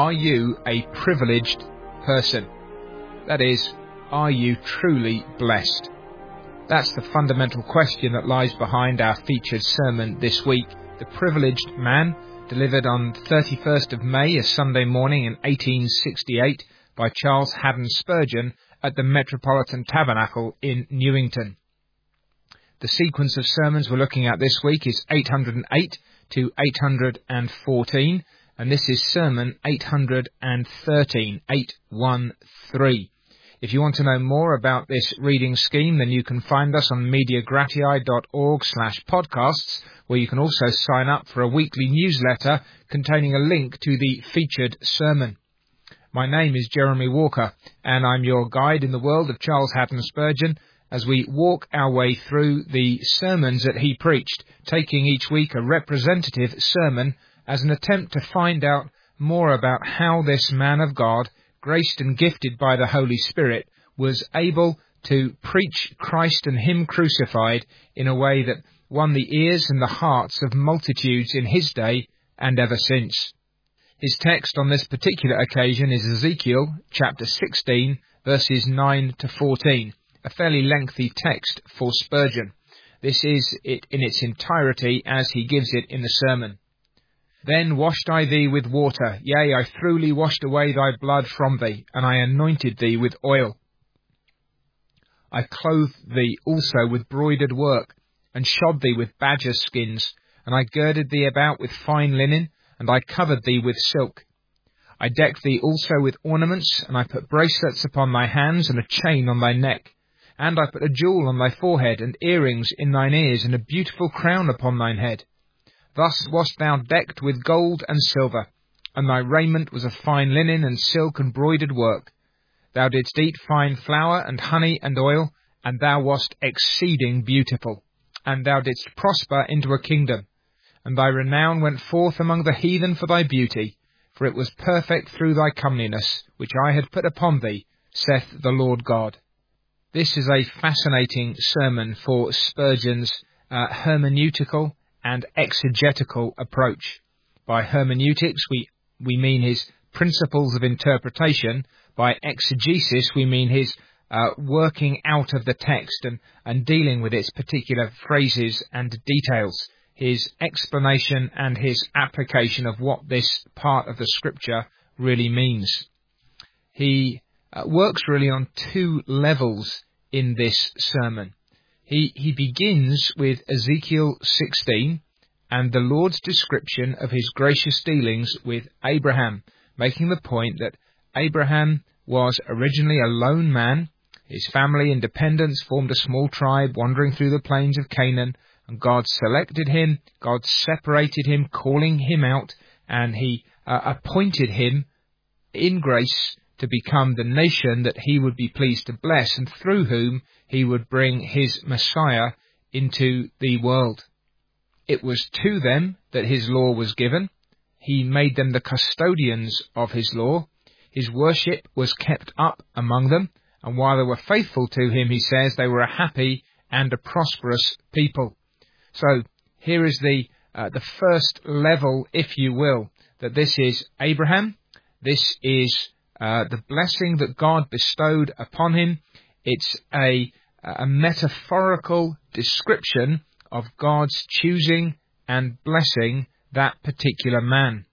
Are you a privileged person? That is, are you truly blessed? That's the fundamental question that lies behind our featured sermon this week. The Privileged Man, delivered on 31st of May, a Sunday morning in 1868, by Charles Haddon Spurgeon at the Metropolitan Tabernacle in Newington. The sequence of sermons we're looking at this week is 808 to 814, and this is sermon 813, 813. If you want to know more about this reading scheme, then you can find us on mediagratiae.org/podcasts, where you can also sign up for a weekly newsletter containing a link to the featured sermon. My name is Jeremy Walker, and I'm your guide in the world of Charles Haddon Spurgeon as we walk our way through the sermons that he preached, taking each week a representative sermon as an attempt to find out more about how this man of God, graced and gifted by the Holy Spirit, was able to preach Christ and Him crucified in a way that won the ears and the hearts of multitudes in his day and ever since. His text on this particular occasion is Ezekiel chapter 16, verses 9 to 14, a fairly lengthy text for Spurgeon. This is it in its entirety as he gives it in the sermon. Then washed I thee with water, yea, I thoroughly washed away thy blood from thee, and I anointed thee with oil. I clothed thee also with broidered work, and shod thee with badger skins, and I girded thee about with fine linen, and I covered thee with silk. I decked thee also with ornaments, and I put bracelets upon thy hands, and a chain on thy neck. And I put a jewel on thy forehead, and earrings in thine ears, and a beautiful crown upon thine head. Thus wast thou decked with gold and silver, and thy raiment was of fine linen and silk and broidered work. Thou didst eat fine flour and honey and oil, and thou wast exceeding beautiful. And thou didst prosper into a kingdom. And thy renown went forth among the heathen for thy beauty, for it was perfect through thy comeliness, which I had put upon thee, saith the Lord God. This is a fascinating sermon for Spurgeon's hermeneutical and exegetical approach. By hermeneutics, we mean his principles of interpretation. By exegesis, we mean his working out of the text and dealing with its particular phrases and details, his explanation and his application of what this part of the scripture really means. He works really on two levels in this sermon. He begins with Ezekiel 16 and the Lord's description of his gracious dealings with Abraham, making the point that Abraham was originally a lone man. His family and dependents formed a small tribe wandering through the plains of Canaan, and God selected him, God separated him, calling him out, and he appointed him in grace to become the nation that he would be pleased to bless, and through whom he would bring his Messiah into the world. It was to them that his law was given. He made them the custodians of his law. His worship was kept up among them, and while they were faithful to him, he says, they were a happy and a prosperous people. So here is the first level, if you will, that this is Abraham. This is the blessing that God bestowed upon him. It's a metaphorical description of God's choosing and blessing that particular man.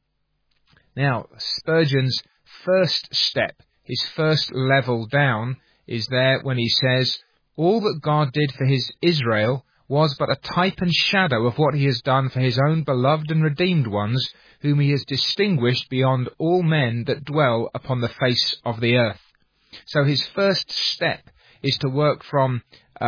Now, Spurgeon's first step, his first level down, is there when he says, all that God did for his Israel was but a type and shadow of what he has done for his own beloved and redeemed ones, whom he has distinguished beyond all men that dwell upon the face of the earth. So his first step is to work from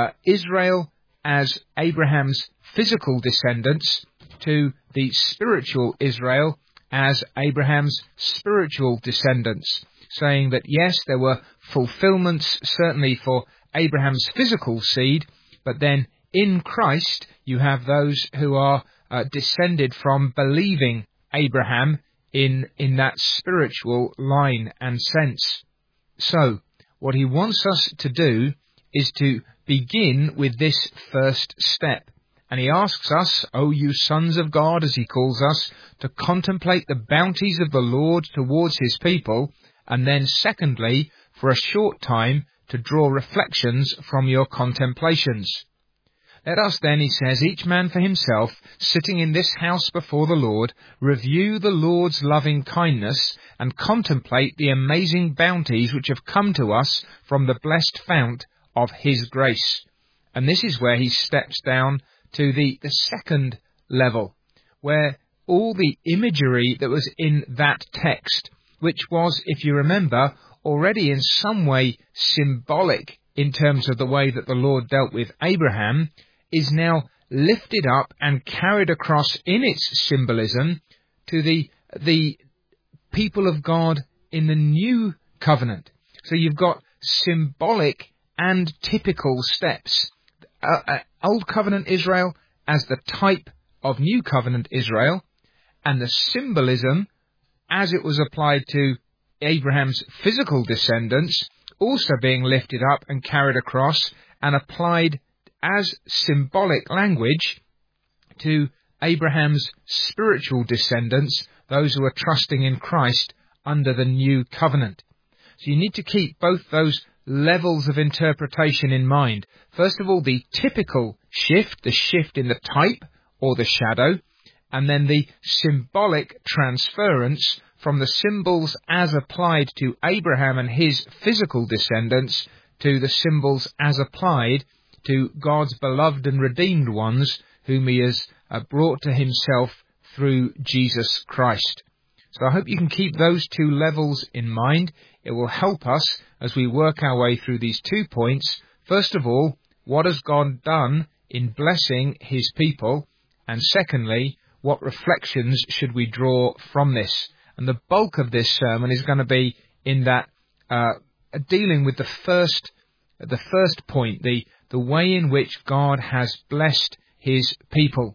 Israel as Abraham's physical descendants to the spiritual Israel as Abraham's spiritual descendants, saying that yes, there were fulfillments certainly for Abraham's physical seed, but then in Christ you have those who are descended from believing Abraham in that spiritual line and sense. So, what he wants us to do is to begin with this first step, And he asks us, O you sons of God, as he calls us, to contemplate the bounties of the Lord towards his people, and then secondly, for a short time, to draw reflections from your contemplations. Let us then, he says, each man for himself, sitting in this house before the Lord, review the Lord's loving kindness and contemplate the amazing bounties which have come to us from the blessed fount of his grace. And this is where he steps down to the second level, where all the imagery that was in that text, which was, if you remember, already in some way symbolic in terms of the way that the Lord dealt with Abraham, is now lifted up and carried across in its symbolism to the people of God in the new covenant. So you've got symbolic and typical steps. Old covenant Israel as the type of new covenant Israel, and the symbolism as it was applied to Abraham's physical descendants also being lifted up and carried across and applied as symbolic language to Abraham's spiritual descendants, those who are trusting in Christ under the new covenant. So you need to keep both those levels of interpretation in mind. First of all, the typical shift, the shift in the type or the shadow, and then the symbolic transference from the symbols as applied to Abraham and his physical descendants to the symbols as applied to God's beloved and redeemed ones whom he has brought to himself through Jesus Christ. So I hope you can keep those two levels in mind. It will help us as we work our way through these 2 points. First of all, what has God done in blessing his people? And secondly, what reflections should we draw from this? And the bulk of this sermon is going to be in that dealing with the first point, the way in which God has blessed his people.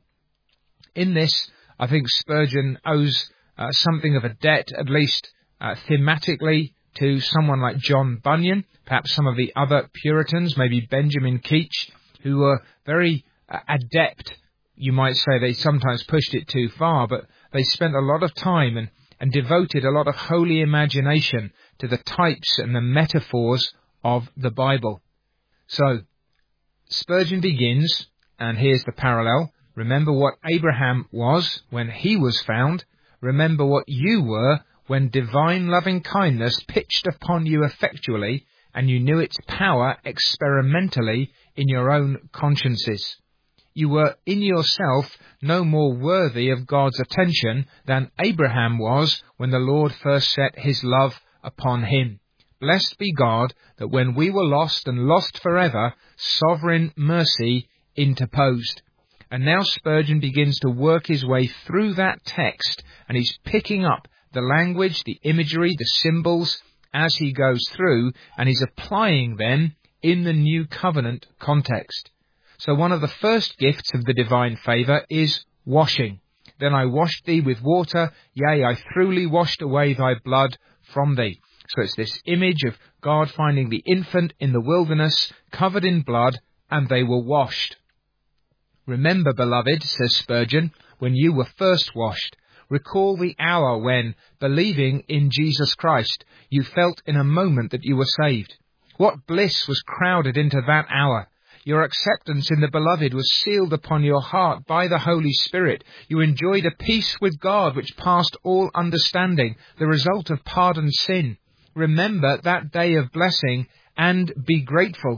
In this, I think Spurgeon owes something of a debt, at least thematically, to someone like John Bunyan, perhaps some of the other Puritans, maybe Benjamin Keach, who were very adept. You might say they sometimes pushed it too far, but they spent a lot of time and devoted a lot of holy imagination to the types and the metaphors of the Bible. So, Spurgeon begins, and here's the parallel. Remember what Abraham was when he was found. Remember what you were when divine loving kindness pitched upon you effectually, and you knew its power experimentally in your own consciences. You were in yourself no more worthy of God's attention than Abraham was when the Lord first set his love upon him. Blessed be God that when we were lost and lost forever, sovereign mercy interposed. And now Spurgeon begins to work his way through that text, and he's picking up the language, the imagery, the symbols as he goes through, and he's applying them in the new covenant context. So one of the first gifts of the divine favour is washing. Then I washed thee with water, yea, I throughly washed away thy blood from thee. So it's this image of God finding the infant in the wilderness, covered in blood, and they were washed. Remember, beloved, says Spurgeon, when you were first washed. Recall the hour when, believing in Jesus Christ, you felt in a moment that you were saved. What bliss was crowded into that hour! Your acceptance in the Beloved was sealed upon your heart by the Holy Spirit. You enjoyed a peace with God which passed all understanding, the result of pardoned sin. Remember that day of blessing and be grateful.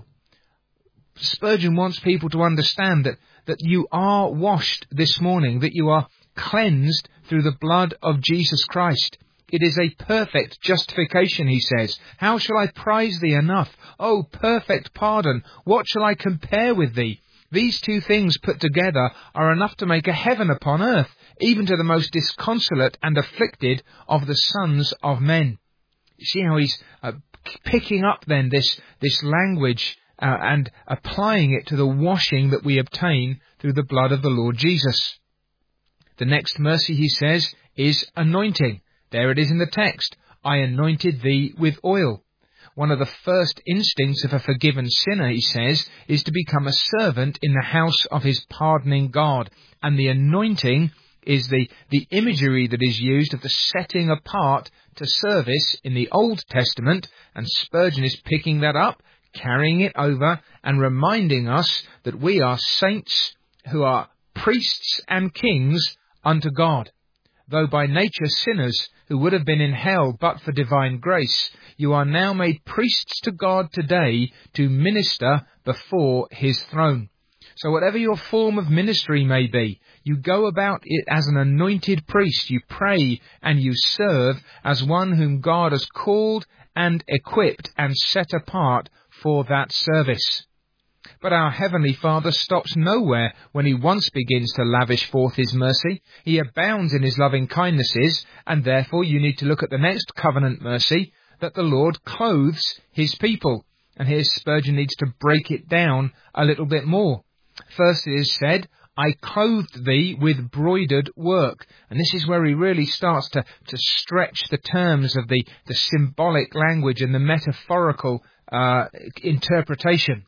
Spurgeon wants people to understand that you are washed this morning, that you are cleansed through the blood of Jesus Christ. It is a perfect justification, he says. How shall I prize thee enough? O perfect pardon, what shall I compare with thee? These two things put together are enough to make a heaven upon earth, even to the most disconsolate and afflicted of the sons of men. You see how he's picking up then this language and applying it to the washing that we obtain through the blood of the Lord Jesus. The next mercy, he says, is anointing. There it is in the text. I anointed thee with oil. One of the first instincts of a forgiven sinner, he says, is to become a servant in the house of his pardoning God. And the anointing is the imagery that is used of the setting apart to service in the Old Testament, and Spurgeon is picking that up, carrying it over, and reminding us that we are saints who are priests and kings unto God. Though by nature sinners, who would have been in hell but for divine grace, you are now made priests to God today to minister before his throne. So whatever your form of ministry may be, you go about it as an anointed priest. You pray and you serve as one whom God has called and equipped and set apart for that service. But our Heavenly Father stops nowhere when he once begins to lavish forth his mercy. He abounds in his loving kindnesses, and therefore you need to look at the next covenant mercy, that the Lord clothes his people. And here Spurgeon needs to break it down a little bit more. First it is said, I clothed thee with broidered work. And this is where he really starts to stretch the terms of the symbolic language and the metaphorical interpretation.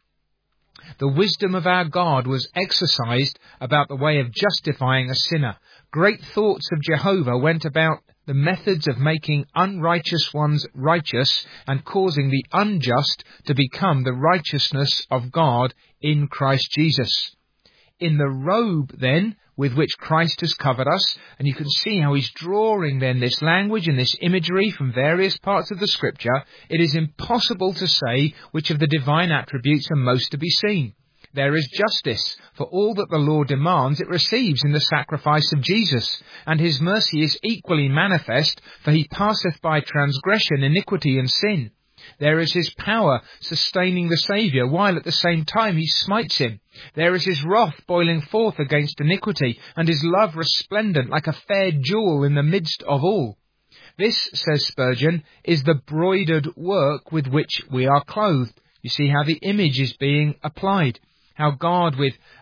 The wisdom of our God was exercised about the way of justifying a sinner. Great thoughts of Jehovah went about the methods of making unrighteous ones righteous and causing the unjust to become the righteousness of God in Christ Jesus. In the robe, then, with which Christ has covered us, and you can see how he's drawing then this language and this imagery from various parts of the Scripture, it is impossible to say which of the divine attributes are most to be seen. There is justice, for all that the law demands it receives in the sacrifice of Jesus, and his mercy is equally manifest, for he passeth by transgression, iniquity, and sin. There is his power sustaining the Saviour, while at the same time he smites him. There is his wrath boiling forth against iniquity, and his love resplendent like a fair jewel in the midst of all. This, says Spurgeon, is the broidered work with which we are clothed. You see how the image is being applied. How God,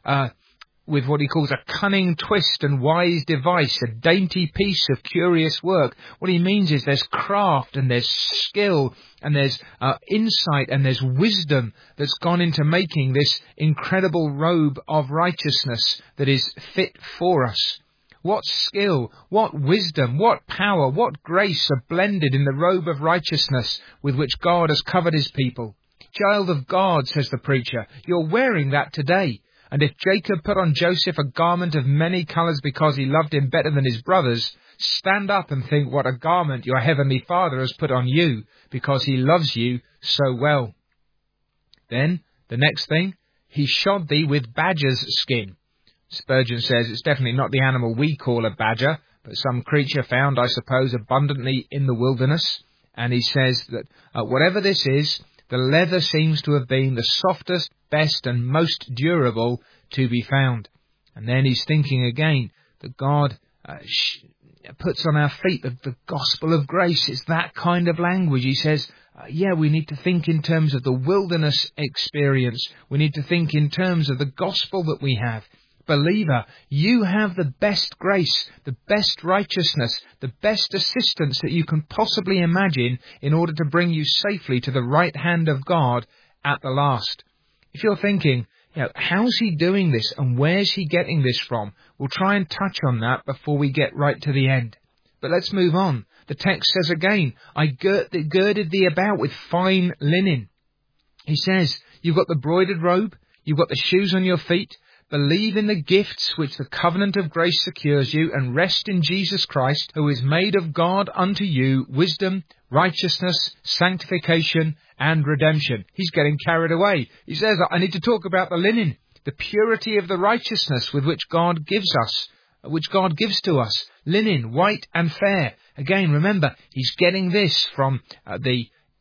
with what he calls a cunning twist and wise device, a dainty piece of curious work. What he means is there's craft and there's skill and there's insight and there's wisdom that's gone into making this incredible robe of righteousness that is fit for us. What skill, what wisdom, what power, what grace are blended in the robe of righteousness with which God has covered his people. Child of God, says the preacher, you're wearing that today. And if Jacob put on Joseph a garment of many colours because he loved him better than his brothers, stand up and think what a garment your heavenly Father has put on you because he loves you so well. Then, the next thing, he shod thee with badger's skin. Spurgeon says it's definitely not the animal we call a badger, but some creature found, I suppose, abundantly in the wilderness. And he says that whatever this is, the leather seems to have been the softest, best and most durable to be found. And then he's thinking again that God puts on our feet the gospel of grace. It's that kind of language. He says, we need to think in terms of the wilderness experience. We need to think in terms of the gospel that we have. Believer, you have the best grace, the best righteousness, the best assistance that you can possibly imagine in order to bring you safely to the right hand of God at the last. If you're thinking, how's he doing this and where's he getting this from? We'll try and touch on that before we get right to the end. But let's move on. The text says again, I girded thee about with fine linen. He says, you've got the broidered robe, you've got the shoes on your feet. Believe in the gifts which the covenant of grace secures you, and rest in Jesus Christ, who is made of God unto you wisdom, righteousness, sanctification, and redemption. He's getting carried away. He says, I need to talk about the linen, the purity of the righteousness with which God gives us, which God gives to us. Linen, white and fair. Again, remember, he's getting this from the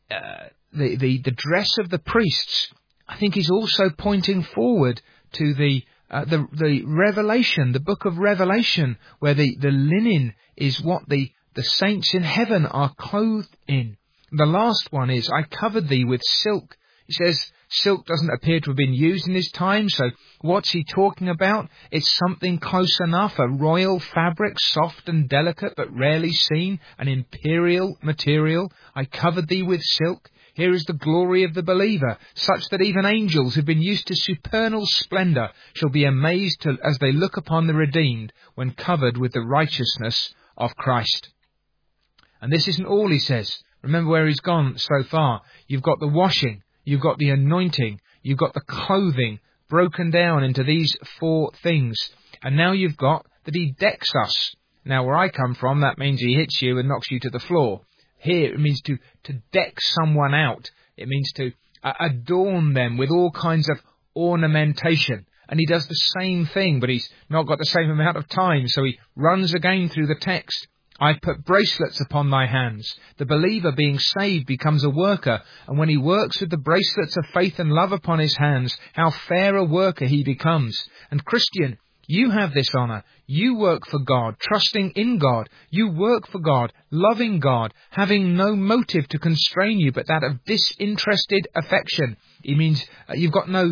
dress of the priests. I think he's also pointing forward to the Revelation, the book of Revelation, where the linen is what the saints in heaven are clothed in. The last one is, I covered thee with silk. He says silk doesn't appear to have been used in his time, so what's he talking about? It's something close enough, a royal fabric, soft and delicate, but rarely seen, an imperial material. I covered thee with silk. Here is the glory of the believer, such that even angels who've been used to supernal splendour shall be amazed as they look upon the redeemed when covered with the righteousness of Christ. And this isn't all, he says. Remember where he's gone so far. You've got the washing, you've got the anointing, you've got the clothing broken down into these 4 things. And now you've got that he decks us. Now where I come from, that means he hits you and knocks you to the floor. Here it means to deck someone out. It means to adorn them with all kinds of ornamentation. And he does the same thing, but he's not got the same amount of time, so he runs again through the text. I've put bracelets upon thy hands. The believer being saved becomes a worker, and when he works with the bracelets of faith and love upon his hands, how fair a worker he becomes. And Christian, you have this honour. You work for God, trusting in God. You work for God, loving God, having no motive to constrain you but that of disinterested affection. It means you've got no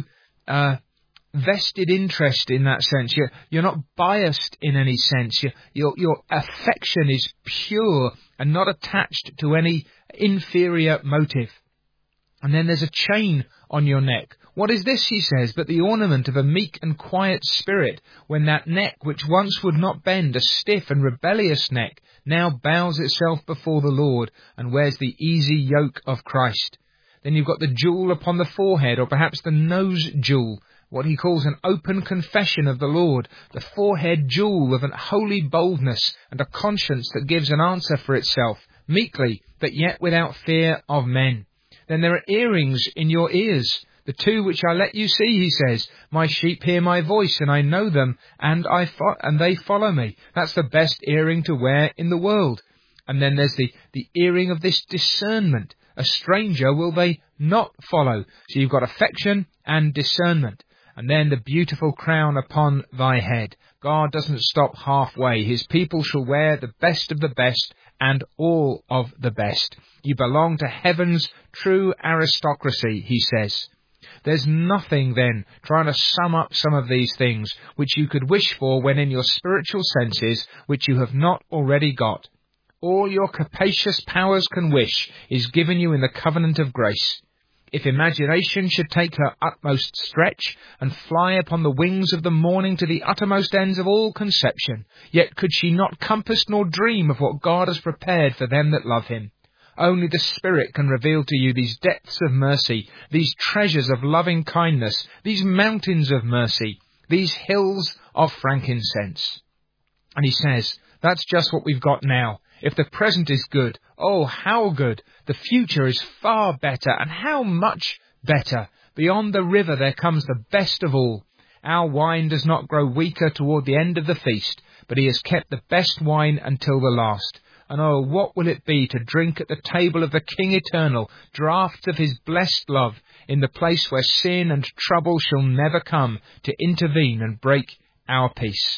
vested interest in that sense. You're not biased in any sense. Your affection is pure and not attached to any inferior motive. And then there's a chain on your neck. What is this, he says, but the ornament of a meek and quiet spirit, when that neck which once would not bend, a stiff and rebellious neck, now bows itself before the Lord and wears the easy yoke of Christ. Then you've got the jewel upon the forehead, or perhaps the nose jewel, what he calls an open confession of the Lord, the forehead jewel of an holy boldness and a conscience that gives an answer for itself, meekly, but yet without fear of men. Then there are earrings in your ears, the 2 which I let you see, he says. My sheep hear my voice, and I know them, and they follow me. That's the best earring to wear in the world. And then there's the earring of this discernment. A stranger will they not follow. So you've got affection and discernment. And then the beautiful crown upon thy head. God doesn't stop halfway. His people shall wear the best of the best and all of the best. You belong to heaven's true aristocracy, he says. There's nothing then, trying to sum up some of these things, which you could wish for when in your spiritual senses, which you have not already got. All your capacious powers can wish is given you in the covenant of grace. If imagination should take her utmost stretch and fly upon the wings of the morning to the uttermost ends of all conception, yet could she not compass nor dream of what God has prepared for them that love him. Only the Spirit can reveal to you these depths of mercy, these treasures of loving kindness, these mountains of mercy, these hills of frankincense. And he says, that's just what we've got now. If the present is good, oh, how good! The future is far better, and how much better! Beyond the river there comes the best of all. Our wine does not grow weaker toward the end of the feast, but he has kept the best wine until the last. And oh, what will it be to drink at the table of the King Eternal, draughts of his blessed love, in the place where sin and trouble shall never come to intervene and break our peace.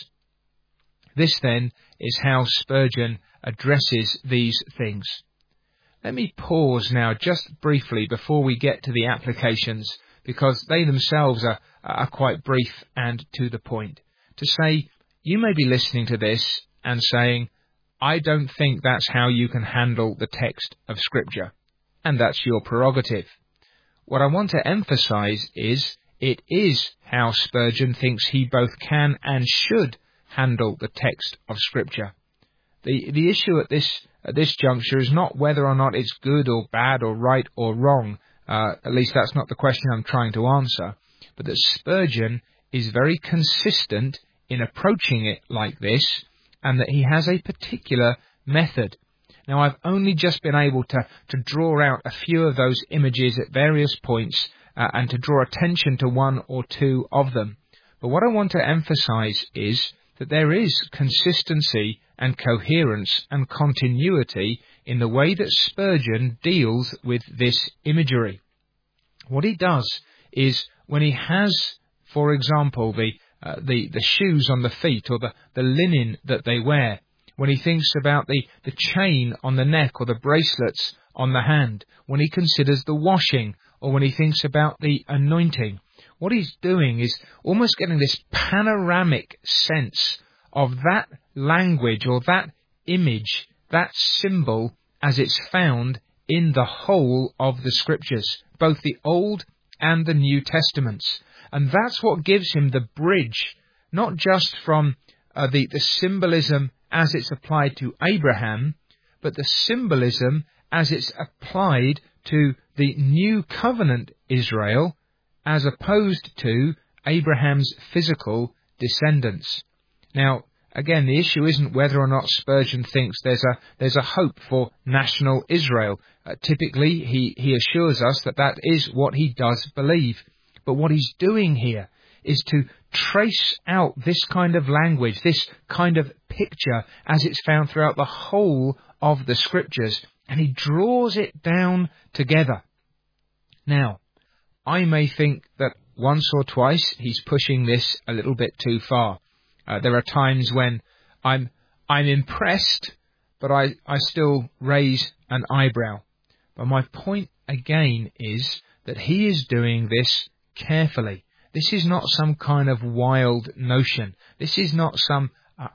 This, then, is how Spurgeon addresses these things. Let me pause now just briefly before we get to the applications, because they themselves are quite brief and to the point. To say, you may be listening to this and saying, I don't think that's how you can handle the text of Scripture, and that's your prerogative. What I want to emphasize is, it is how Spurgeon thinks he both can and should handle the text of Scripture. The issue at this juncture is not whether or not it's good or bad or right or wrong. At least that's not the question I'm trying to answer. But that Spurgeon is very consistent in approaching it like this, and that he has a particular method. Now, I've only just been able to draw out a few of those images at various points and to draw attention to one or two of them. But what I want to emphasize is that there is consistency and coherence and continuity in the way that Spurgeon deals with this imagery. What he does is, when he has, for example, the shoes on the feet or the linen that they wear, when he thinks about the chain on the neck or the bracelets on the hand, when he considers the washing or when he thinks about the anointing, what he's doing is almost getting this panoramic sense of that language or that image, that symbol as it's found in the whole of the Scriptures, both the Old and the New Testaments. And that's what gives him the bridge, not just from the symbolism as it's applied to Abraham, but the symbolism as it's applied to the new covenant Israel, as opposed to Abraham's physical descendants. Now, again, the issue isn't whether or not Spurgeon thinks there's a hope for national Israel. Typically, he assures us that is what he does believe. But what he's doing here is to trace out this kind of language, this kind of picture, as it's found throughout the whole of the Scriptures, and he draws it down together. Now, I may think that once or twice he's pushing this a little bit too far. There are times when I'm impressed, but I still raise an eyebrow. But my point again is that he is doing this carefully. This is not some kind of wild notion. This is not some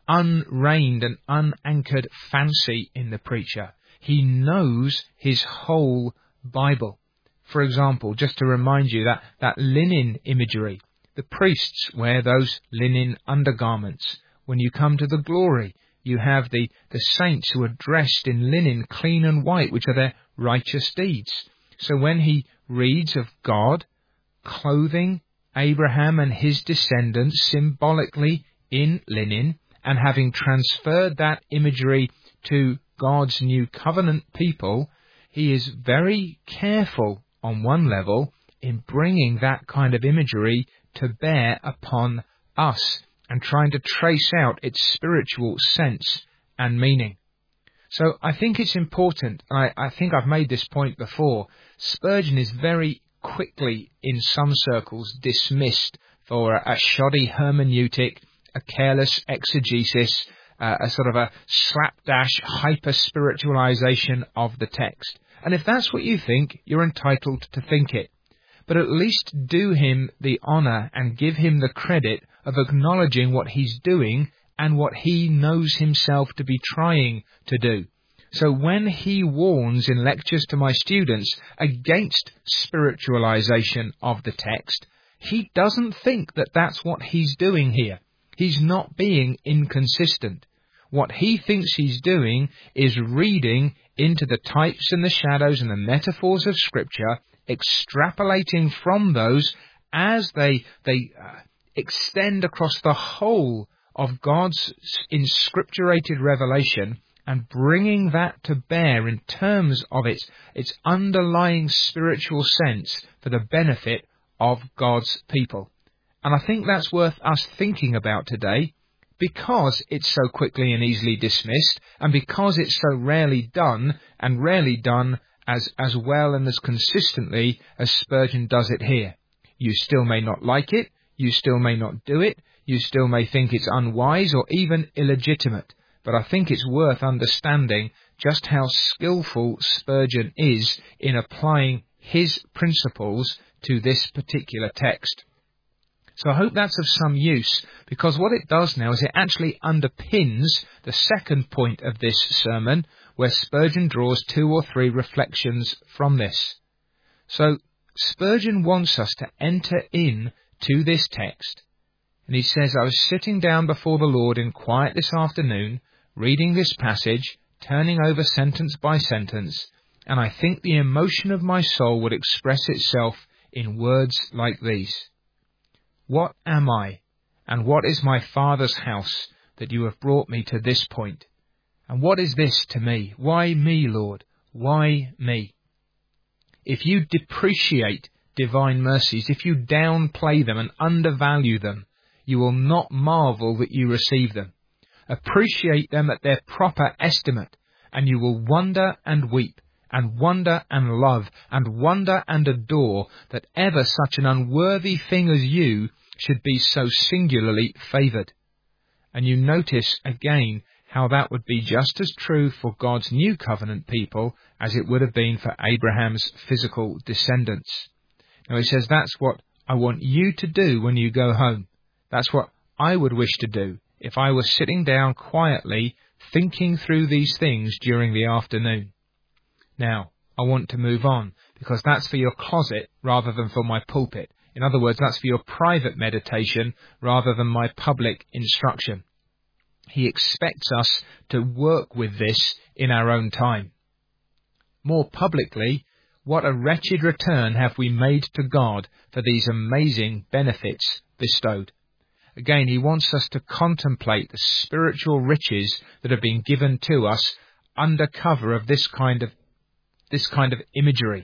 unreined and unanchored fancy in the preacher. He knows his whole Bible. For example, just to remind you that linen imagery, the priests wear those linen undergarments. When you come to the glory, you have the saints who are dressed in linen, clean and white, which are their righteous deeds. So when he reads of God clothing Abraham and his descendants symbolically in linen, and having transferred that imagery to God's new covenant people, he is very careful on one level in bringing that kind of imagery to bear upon us and trying to trace out its spiritual sense and meaning. So I think it's important, I think I've made this point before, Spurgeon is very quickly in some circles dismissed for a shoddy hermeneutic, a careless exegesis, a sort of a slapdash hyper-spiritualization of the text. And if that's what you think, you're entitled to think it. But at least do him the honour and give him the credit of acknowledging what he's doing and what he knows himself to be trying to do. So when he warns in lectures to my students against spiritualization of the text, he doesn't think that that's what he's doing here. He's not being inconsistent. What he thinks he's doing is reading into the types and the shadows and the metaphors of Scripture, extrapolating from those as they extend across the whole of God's inscripturated revelation, and bringing that to bear in terms of its underlying spiritual sense for the benefit of God's people. And I think that's worth us thinking about today, because it's so quickly and easily dismissed, and because it's so rarely done, and rarely done as well and as consistently as Spurgeon does it here. You still may not like it, you still may not do it, you still may think it's unwise or even illegitimate, but I think it's worth understanding just how skillful Spurgeon is in applying his principles to this particular text. So I hope that's of some use, because what it does now is it actually underpins the second point of this sermon, where Spurgeon draws 2 or 3 reflections from this. So Spurgeon wants us to enter in to this text, and he says, I was sitting down before the Lord in quiet this afternoon, reading this passage, turning over sentence by sentence, and I think the emotion of my soul would express itself in words like these. What am I, and what is my Father's house, that you have brought me to this point? And what is this to me? Why me, Lord? Why me? If you depreciate divine mercies, if you downplay them and undervalue them, you will not marvel that you receive them. Appreciate them at their proper estimate, and you will wonder and weep, and wonder and love, and wonder and adore that ever such an unworthy thing as you should be so singularly favoured. And you notice again how that would be just as true for God's new covenant people as it would have been for Abraham's physical descendants. Now he says, that's what I want you to do when you go home. That's what I would wish to do if I was sitting down quietly thinking through these things during the afternoon. Now, I want to move on, because that's for your closet rather than for my pulpit. In other words, that's for your private meditation rather than my public instruction. He expects us to work with this in our own time. More publicly, what a wretched return have we made to God for these amazing benefits bestowed. Again, he wants us to contemplate the spiritual riches that have been given to us under cover of this kind of imagery.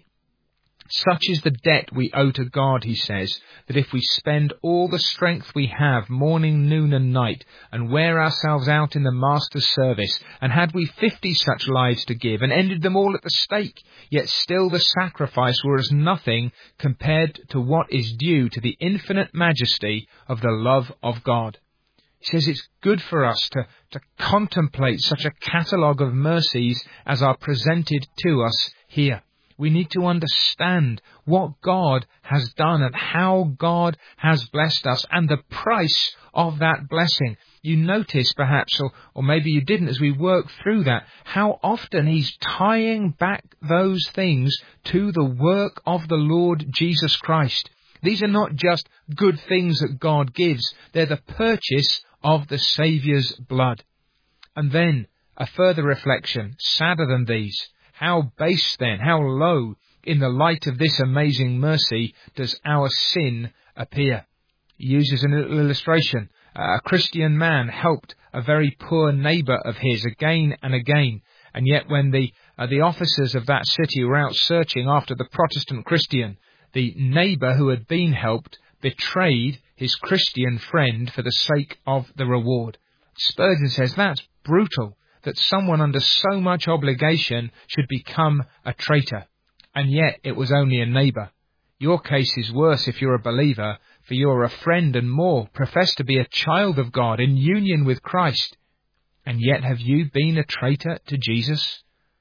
Such is the debt we owe to God, he says, that if we spend all the strength we have morning, noon and night, and wear ourselves out in the Master's service, and had we 50 such lives to give, and ended them all at the stake, yet still the sacrifice were as nothing compared to what is due to the infinite majesty of the love of God. He says it's good for us to contemplate such a catalogue of mercies as are presented to us here. We need to understand what God has done and how God has blessed us and the price of that blessing. You notice perhaps, or maybe you didn't as we work through that, how often he's tying back those things to the work of the Lord Jesus Christ. These are not just good things that God gives. They're the purchase of the Saviour's blood. And then a further reflection, sadder than these. How base then, how low, in the light of this amazing mercy, does our sin appear? He uses an illustration. A Christian man helped a very poor neighbour of his again and again, and yet when the officers of that city were out searching after the Protestant Christian, the neighbour who had been helped betrayed his Christian friend for the sake of the reward. Spurgeon says that's brutal, that someone under so much obligation should become a traitor. And yet it was only a neighbour. Your case is worse if you're a believer, for you're a friend and more, profess to be a child of God in union with Christ. And yet have you been a traitor to Jesus?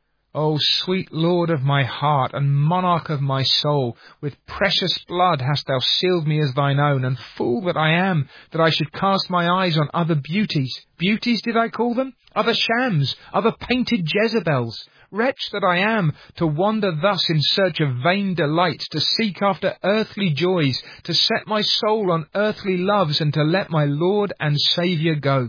O sweet Lord of my heart and monarch of my soul, with precious blood hast thou sealed me as thine own, and fool that I am, that I should cast my eyes on other beauties. Beauties did I call them? Other shams, other painted Jezebels. Wretch that I am, to wander thus in search of vain delights, to seek after earthly joys, to set my soul on earthly loves, and to let my Lord and Saviour go.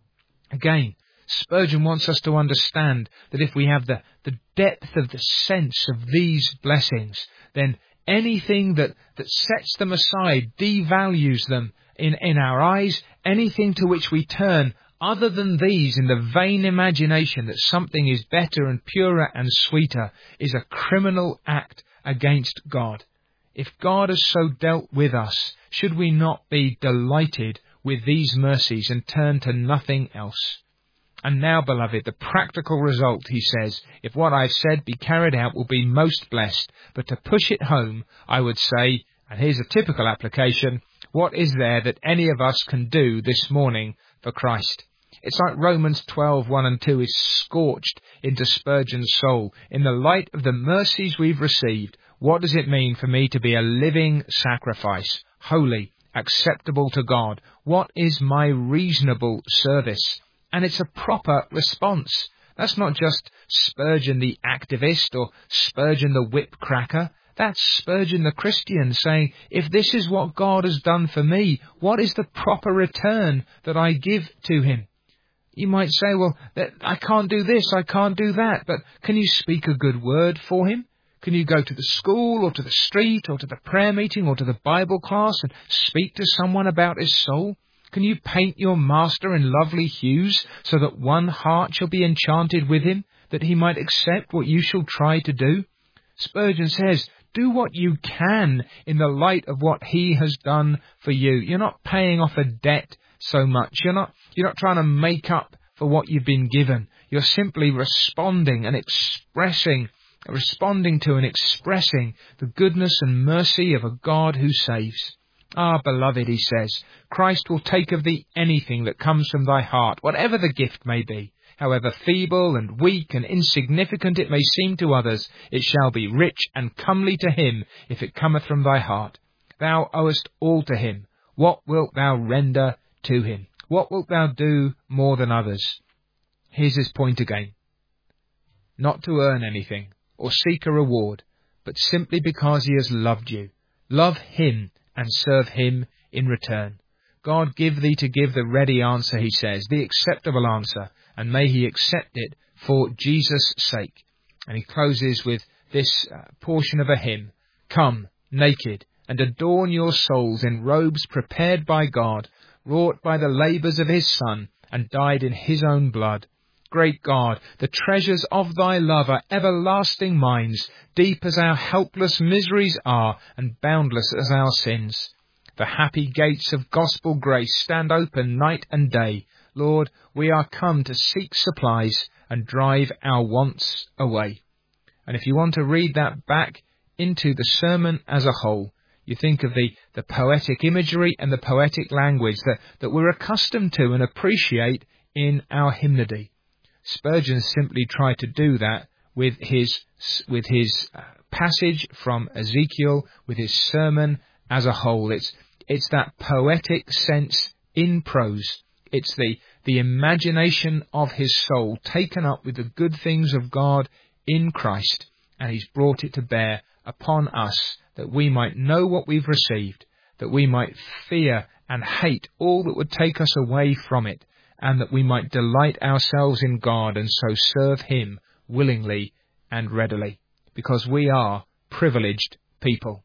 Again, Spurgeon wants us to understand that if we have the depth of the sense of these blessings, then anything that sets them aside devalues them in our eyes. Anything to which we turn other than these in the vain imagination that something is better and purer and sweeter is a criminal act against God. If God has so dealt with us, should we not be delighted with these mercies and turn to nothing else? And now, beloved, the practical result, he says, if what I've said be carried out, will be most blessed. But to push it home, I would say, and here's a typical application, what is there that any of us can do this morning for Christ? It's like Romans 12:1 and 2 is scorched into Spurgeon's soul. In the light of the mercies we've received, what does it mean for me to be a living sacrifice, holy, acceptable to God? What is my reasonable service? And it's a proper response. That's not just Spurgeon the activist or Spurgeon the whip cracker. That's Spurgeon the Christian saying, if this is what God has done for me, what is the proper return that I give to him? You might say, well, I can't do this, I can't do that, but can you speak a good word for him? Can you go to the school or to the street or to the prayer meeting or to the Bible class and speak to someone about his soul? Can you paint your master in lovely hues so that one heart shall be enchanted with him, that he might accept what you shall try to do? Spurgeon says, do what you can in the light of what he has done for you. You're not paying off a debt so much. You're not trying to make up for what you've been given. You're simply responding to and expressing the goodness and mercy of a God who saves. Ah, beloved, he says, Christ will take of thee anything that comes from thy heart, whatever the gift may be. However feeble and weak and insignificant it may seem to others, it shall be rich and comely to him if it cometh from thy heart. Thou owest all to him. What wilt thou render to him? What wilt thou do more than others? Here's his point again. Not to earn anything, or seek a reward, but simply because he has loved you. Love him and serve him in return. God give thee to give the ready answer, he says, the acceptable answer, and may he accept it for Jesus' sake. And he closes with this portion of a hymn: Come, naked, and adorn your souls in robes prepared by God, wrought by the labours of his Son, and dyed in his own blood. Great God, the treasures of thy love are everlasting mines, deep as our helpless miseries are, and boundless as our sins. The happy gates of gospel grace stand open night and day. Lord, we are come to seek supplies and drive our wants away. And if you want to read that back into the sermon as a whole, you think of the poetic imagery and the poetic language that we're accustomed to and appreciate in our hymnody. Spurgeon simply tried to do that with his passage from Ezekiel, with his sermon as a whole. It's that poetic sense in prose. It's the imagination of his soul taken up with the good things of God in Christ, and he's brought it to bear upon us, that we might know what we've received, that we might fear and hate all that would take us away from it, and that we might delight ourselves in God and so serve him willingly and readily, because we are privileged people.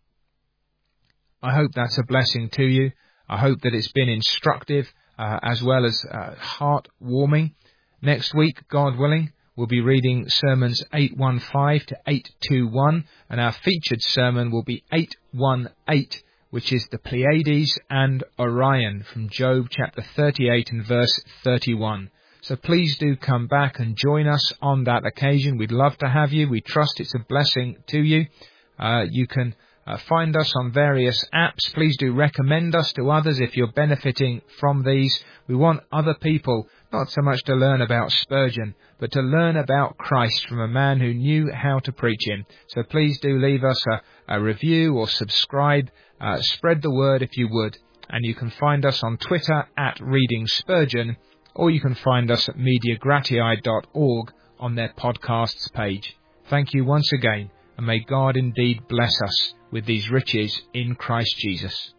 I hope that's a blessing to you. I hope that it's been instructive as well as heart-warming. Next week, God willing, we'll be reading sermons 815 to 821, and our featured sermon will be 818, which is the Pleiades and Orion from Job chapter 38 and verse 31. So please do come back and join us on that occasion. We'd love to have you. We trust it's a blessing to you. You can find us on various apps. Please do recommend us to others if you're benefiting from these. We want other people not so much to learn about Spurgeon, but to learn about Christ from a man who knew how to preach him. So please do leave us a review or subscribe. Spread the word if you would. And you can find us on Twitter at Reading Spurgeon, or you can find us at MediaGratiae.org on their podcasts page. Thank you once again, and may God indeed bless us with these riches in Christ Jesus.